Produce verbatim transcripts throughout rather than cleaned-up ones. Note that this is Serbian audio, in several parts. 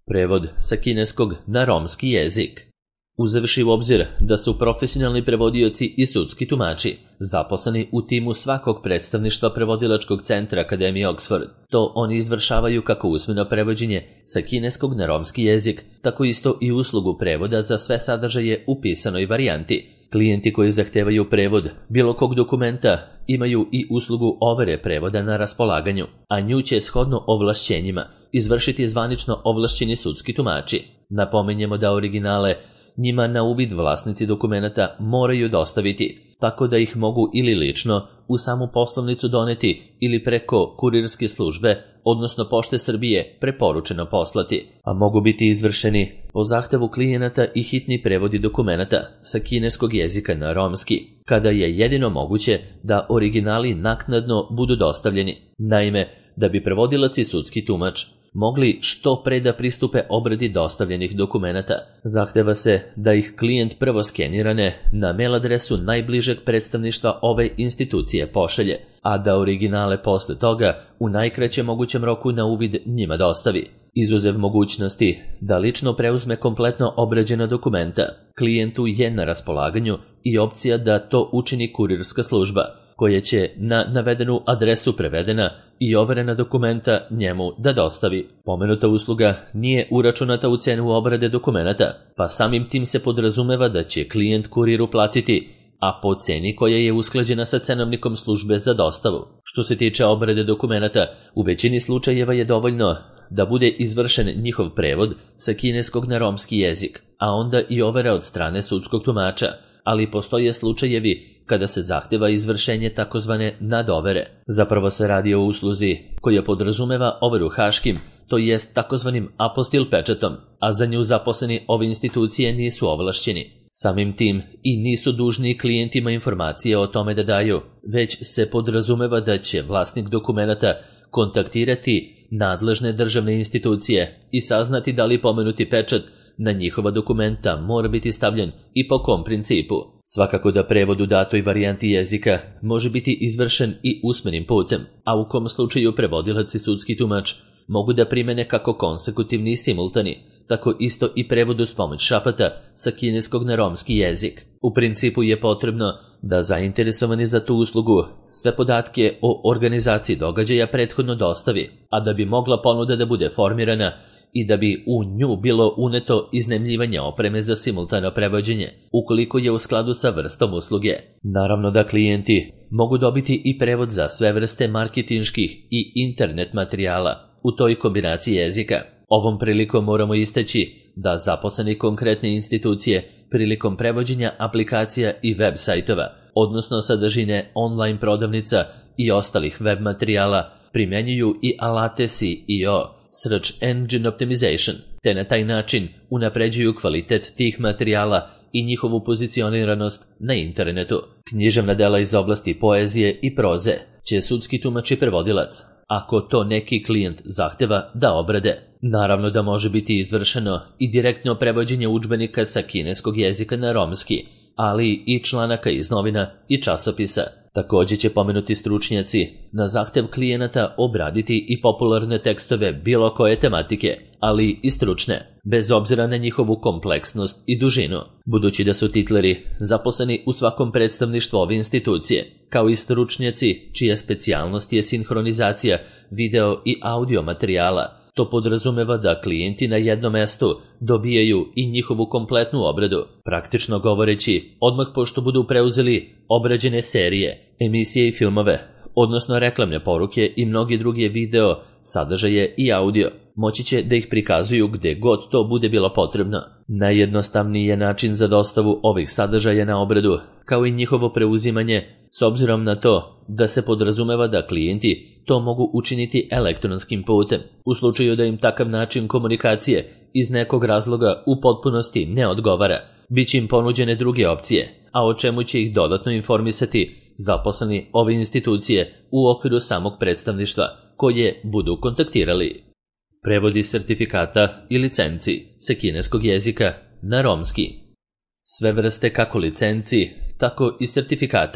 Prevod sa kineskog na romski jezik. Uzevši u obzir da su profesionalni prevodioci i sudski tumači zaposleni u timu svakog predstavništva prevodilačkog centra Akademije Oxford, to oni izvršavaju kako usmeno prevođenje sa kineskog na romski jezik, tako isto i uslugu prevoda za sve sadržaje u pisanoj varijanti. Klijenti koji zahtevaju prevod bilo kog dokumenta imaju i uslugu overe prevoda na raspolaganju, a nju će shodno ovlašćenjima izvršiti zvanično ovlašćeni sudski tumači. Napominjemo da originale njima na uvid vlasnici dokumenata moraju dostaviti, tako da ih mogu ili lično u samu poslovnicu doneti ili preko kurirske službe, odnosno Pošte Srbije, preporučeno poslati, a mogu biti izvršeni po zahtevu klijenata i hitni prevodi dokumenata sa kineskog jezika na romski, kada je jedino moguće da originali naknadno budu dostavljeni. Naime, da bi prevodilac i sudski tumač mogli što pre da pristupe obradi dostavljenih dokumenata, zahteva se da ih klijent prvo skenirane na mail adresu najbližeg predstavništva ove institucije pošalje, a da originale posle toga u najkraćem mogućem roku na uvid njima dostavi. Izuzev mogućnosti da lično preuzme kompletno obrađena dokumenta, klijentu je na raspolaganju i opcija da to učini kurirska služba, koja će na navedenu adresu prevedena i overena dokumenta njemu da dostavi. Pomenuta usluga nije uračunata u cenu obrade dokumenata, pa samim tim se podrazumeva da će klijent kuriru platiti, a po ceni koja je usklađena sa cenovnikom službe za dostavu. Što se tiče obrade dokumenata, u većini slučajeva je dovoljno da bude izvršen njihov prevod sa kineskog na romski jezik, a onda i overa od strane sudskog tumača, ali postoje slučajevi kada se zahteva izvršenje takozvane nadovere. Zapravo se radi o usluzi koja podrazumeva overu haškim, to jest takozvanim apostil pečatom, a za nju zaposleni ove institucije nisu ovlašćeni. Samim tim i nisu dužni klijentima informacije o tome da daju, već se podrazumeva da će vlasnik dokumenata kontaktirati nadležne državne institucije i saznati da li pomenuti pečat na njihova dokumenta mora biti stavljen i po kom principu. Svakako da prevod u datoj varijanti jezika može biti izvršen i usmenim putem, a u kom slučaju prevodilac i sudski tumač mogu da primene kako konsekutivni i simultani, tako isto i prevod uz pomoć šapata sa kineskog na romski jezik. U principu je potrebno da zainteresovani za tu uslugu sve podatke o organizaciji događaja prethodno dostavi, a da bi mogla ponuda da bude formirana i da bi u nju bilo uneto iznajmljivanje opreme za simultano prevođenje, ukoliko je u skladu sa vrstom usluge. Naravno da klijenti mogu dobiti i prevod za sve vrste marketinških i internet materijala u toj kombinaciji jezika. Ovom prilikom moramo istaći da zaposleni konkretne institucije prilikom prevođenja aplikacija i web sajtova, odnosno sadržine online prodavnica i ostalih web materijala, primjenjuju i alate S E O, Search Engine Optimization, te na taj način unapređuju kvalitet tih materijala i njihovu pozicioniranost na internetu. Književna dela iz oblasti poezije i proze će sudski tumač i prevodilac, ako to neki klijent zahteva, da obrade. Naravno da može biti izvršeno i direktno prevođenje udžbenika sa kineskog jezika na romski, ali i članaka iz novina i časopisa. Također će pomenuti stručnjaci na zahtev klijenata obraditi i popularne tekstove bilo koje tematike, ali i stručne, bez obzira na njihovu kompleksnost i dužinu, budući da su titleri zaposleni u svakom predstavništvu ove institucije, kao i stručnjaci čija specijalnost je sinhronizacija video i audio materijala. To podrazumeva da klijenti na jednom mestu dobijaju i njihovu kompletnu obradu, praktično govoreći odmah pošto budu preuzeli obrađene serije, emisije i filmove, odnosno reklamne poruke i mnogi druge video, sadržaje i audio. Moći će da ih prikazuju gde god to bude bilo potrebno. Najjednostavniji je način za dostavu ovih sadržaja na obradu, kao i njihovo preuzimanje, s obzirom na to da se podrazumeva da klijenti to mogu učiniti elektronskim putem. U slučaju da im takav način komunikacije iz nekog razloga u potpunosti ne odgovara, bit će im ponuđene druge opcije, a o čemu će ih dodatno informisati zaposleni ove institucije u okviru samog predstavništva koje budu kontaktirali. Prevodi sertifikata i licenci sa kineskog jezika na romski. Sve vrste kako licenci, tako i sertifikata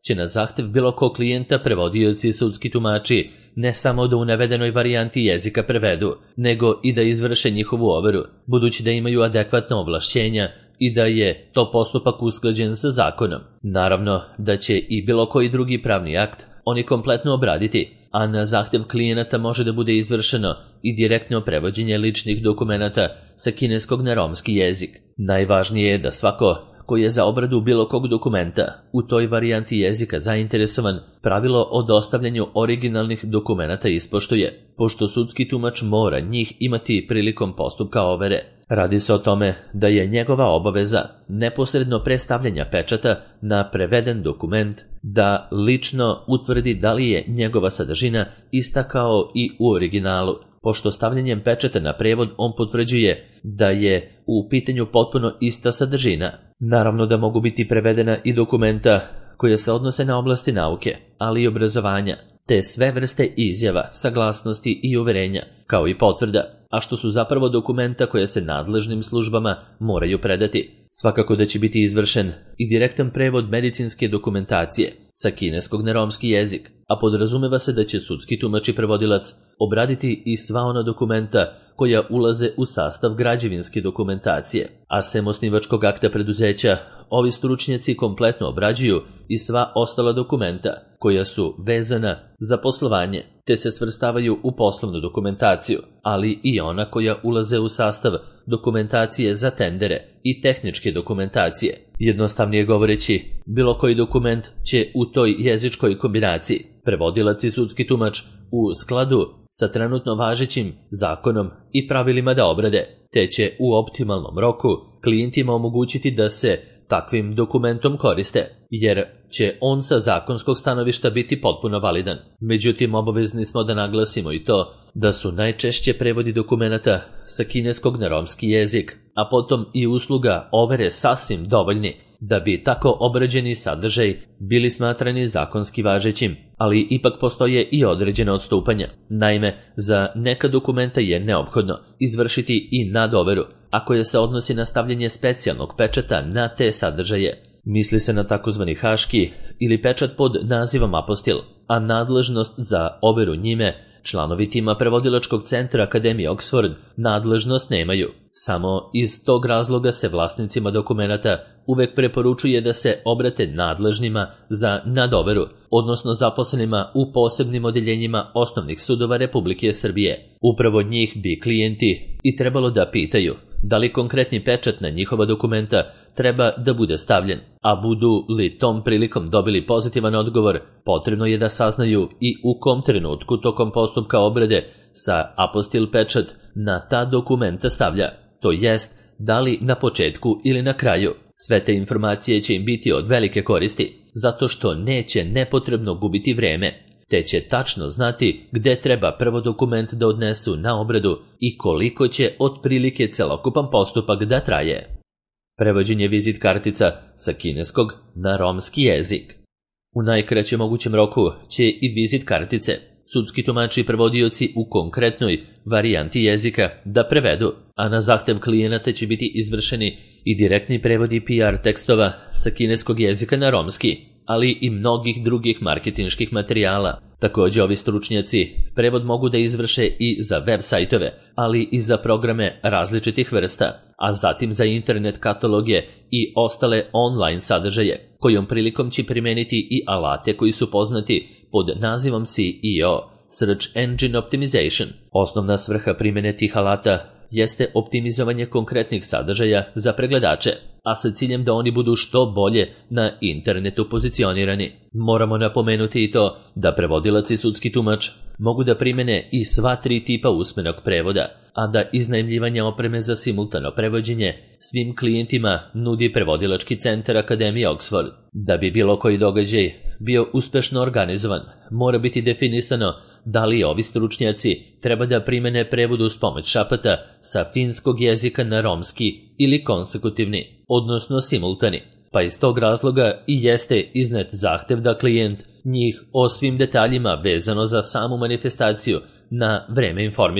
će na zahtev bilo kog klijenta prevodioci i sudski tumači ne samo da u navedenoj varijanti jezika prevedu, nego i da izvrše njihovu overu, budući da imaju adekvatna ovlašćenja i da je to postupak usklađen sa zakonom. Naravno da će i bilo koji drugi pravni akt oni kompletno obraditi, a na zahtev klijenata može da bude izvršeno i direktno prevođenje ličnih dokumenata sa kineskog na romski jezik. Najvažnije je da svako koji je za obradu bilo kog dokumenta u toj varijanti jezika zainteresovan, pravilo o dostavljanju originalnih dokumenata ispoštuje, pošto sudski tumač mora njih imati prilikom postupka overe. Radi se o tome da je njegova obaveza neposredno pre stavljanja pečata na preveden dokument da lično utvrdi da li je njegova sadržina ista kao i u originalu, pošto stavljanjem pečata na prevod on potvrđuje da je u pitanju potpuno ista sadržina. Naravno da mogu biti prevedena i dokumenta koje se odnose na oblasti nauke, ali i obrazovanja, te sve vrste izjava, saglasnosti i uverenja, kao i potvrda, a što su zapravo dokumenta koje se nadležnim službama moraju predati. Svakako da će biti izvršen i direktan prevod medicinske dokumentacije sa kineskog na romski jezik, a podrazumeva se da će sudski tumač i prevodilac obraditi i sva ona dokumenta koja ulaze u sastav građevinske dokumentacije, a sem osnivačkog akta preduzeća, ovi stručnjaci kompletno obrađuju i sva ostala dokumenta koja su vezana za poslovanje, te se svrstavaju u poslovnu dokumentaciju, ali i ona koja ulaze u sastav dokumentacije za tendere i tehničke dokumentacije. Jednostavnije govoreći, bilo koji dokument će u toj jezičkoj kombinaciji prevodilac i sudski tumač u skladu sa trenutno važećim zakonom i pravilima da obrade, te će u optimalnom roku klijentima omogućiti da se takvim dokumentom koriste, jer će on sa zakonskog stanovišta biti potpuno validan. Međutim, obavezni smo da naglasimo i to da su najčešće prevodi dokumenata sa kineskog na romski jezik, a potom i usluga overe sasvim dovoljni da bi tako obrađeni sadržaj bili smatrani zakonski važećim, ali ipak postoje i određene odstupanja. Naime, za neka dokumenta je neophodno izvršiti i nadoveru, a koja se odnosi na stavljanje specijalnog pečata na te sadržaje. Misli se na takozvani haški ili pečat pod nazivom apostil, a nadležnost za overu njime članovi tima prevodilačkog centra Akademije Oxford nadležnost nemaju. Samo iz tog razloga se vlasnicima dokumenata uvek preporučuje da se obrate nadležnima za nadoveru, odnosno zaposlenima u posebnim odeljenjima osnovnih sudova Republike Srbije. Upravo njih bi klijenti i trebalo da pitaju da li konkretni pečat na njihova dokumenta treba da bude stavljen, a budu li tom prilikom dobili pozitivan odgovor, potrebno je da saznaju i u kom trenutku tokom postupka obrade sa apostil pečat na ta dokumenta stavlja, to jest da li na početku ili na kraju. Sve te informacije će im biti od velike koristi, zato što neće nepotrebno gubiti vreme, te će tačno znati gde treba prvo dokument da odnesu na obradu i koliko će otprilike celokupan postupak da traje. Prevođenje vizit kartica sa kineskog na romski jezik. U najkraćem mogućem roku će i vizit kartice sudski tumači i prevodioci u konkretnoj varijanti jezika da prevedu, a na zahtev klijenata će biti izvršeni i direktni prevodi P R tekstova sa kineskog jezika na romski, ali i mnogih drugih marketinških materijala. Također ovi stručnjaci prevod mogu da izvrše i za web sajtove, ali i za programe različitih vrsta, a zatim za internet kataloge i ostale online sadržaje, kojom prilikom će primeniti i alate koji su poznati pod nazivom S E O, Search Engine Optimization. Osnovna svrha primjene tih alata jeste optimizovanje konkretnih sadržaja za pregledače, a sa ciljem da oni budu što bolje na internetu pozicionirani. Moramo napomenuti i to da prevodilac i sudski tumač mogu da primene i sva tri tipa usmenog prevoda, a da iznajmljivanje opreme za simultano prevođenje svim klijentima nudi prevodilački centar Akademije Oxford. Da bi bilo koji događaj bio uspešno organizovan, mora biti definisano da li ovi stručnjaci treba da primene prevod uz pomoć šapata sa finskog jezika na romski ili konsekutivni, odnosno simultani. Pa iz tog razloga i jeste iznet zahtev da klijent njih o svim detaljima vezano za samu manifestaciju na vreme informiše.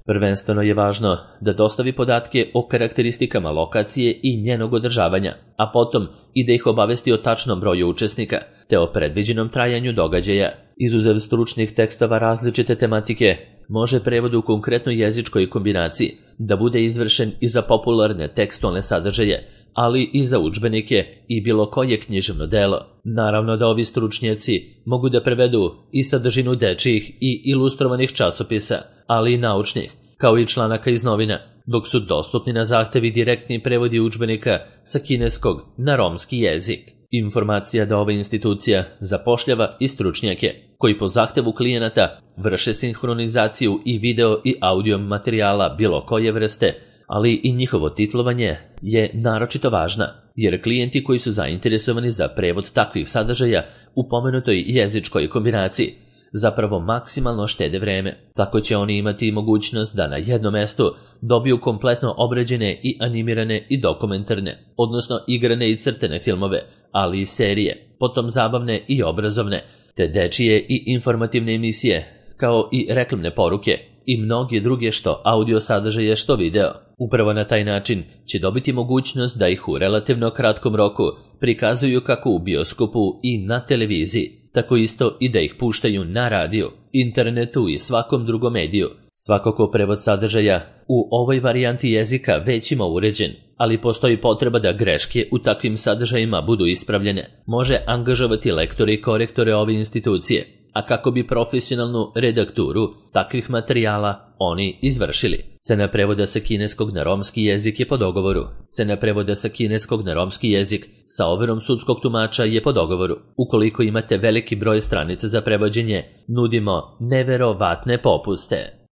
Prvenstveno je važno da dostavi podatke o karakteristikama lokacije i njenog održavanja, a potom i da ih obavesti o tačnom broju učesnika, te o predviđenom trajanju događaja. Izuzev stručnih tekstova različite tematike, može prevod u konkretnoj jezičkoj kombinaciji da bude izvršen i za popularne tekstualne sadržaje, ali i za udžbenike i bilo koje književno delo. Naravno da ovi stručnjaci mogu da prevedu i sadržinu dečijih i ilustrovanih časopisa, ali i naučnih, kao i članaka iz novina, dok su dostupni na zahtev i direktni prevodi udžbenika sa kineskog na romski jezik. Informacija da ova institucija zapošljava i stručnjake, koji po zahtevu klijenata vrše sinhronizaciju i video i audio materijala bilo koje vrste, ali i njihovo titlovanje je naročito važna, jer klijenti koji su zainteresovani za prevod takvih sadržaja u pomenutoj jezičkoj kombinaciji zapravo maksimalno štede vreme. Tako će oni imati mogućnost da na jednom mestu dobiju kompletno obrađene i animirane i dokumentarne, odnosno igrane i crtene filmove, ali i serije, potom zabavne i obrazovne, te dečije i informativne emisije, kao i reklamne poruke i mnogi druge što audio sadržaje što video. Upravo na taj način će dobiti mogućnost da ih u relativno kratkom roku prikazuju kako u bioskopu i na televiziji, tako isto i da ih puštaju na radiju, internetu i svakom drugom mediju. Svakako prevod sadržaja u ovoj varijanti jezika već ima uređen, ali postoji potreba da greške u takvim sadržajima budu ispravljene. Može angažovati lektore i korektore ove institucije, a kako bi profesionalnu redakturu takvih materijala oni izvršili. Cena prevoda sa kineskog na romski jezik je po dogovoru. Cena prevoda sa kineskog na romski jezik sa overom sudskog tumača je po dogovoru. Ukoliko imate veliki broj stranica za prevođenje, nudimo neverovatne popuste.